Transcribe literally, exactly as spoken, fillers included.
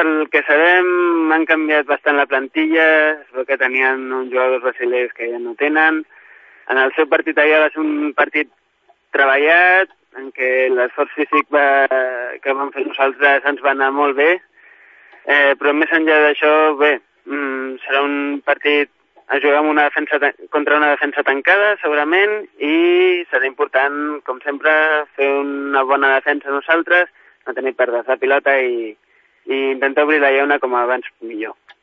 pel que sabem, han canviat bastant la plantilla, es veu que tenien uns jugadors brasilers que ja no tenen. En el seu partit allà va ser un partit treballat, en què l'esforç físic va, que vam fer nosaltres ens va anar molt bé, eh, però més enllà d'això, bé, mm, serà un partit a jugar amb una defensa contra una defensa tancada, segurament, i serà important, com sempre, fer una bona defensa nosaltres, no tenir pèrdues de pilota i, i intentar obrir la llauna com abans millor.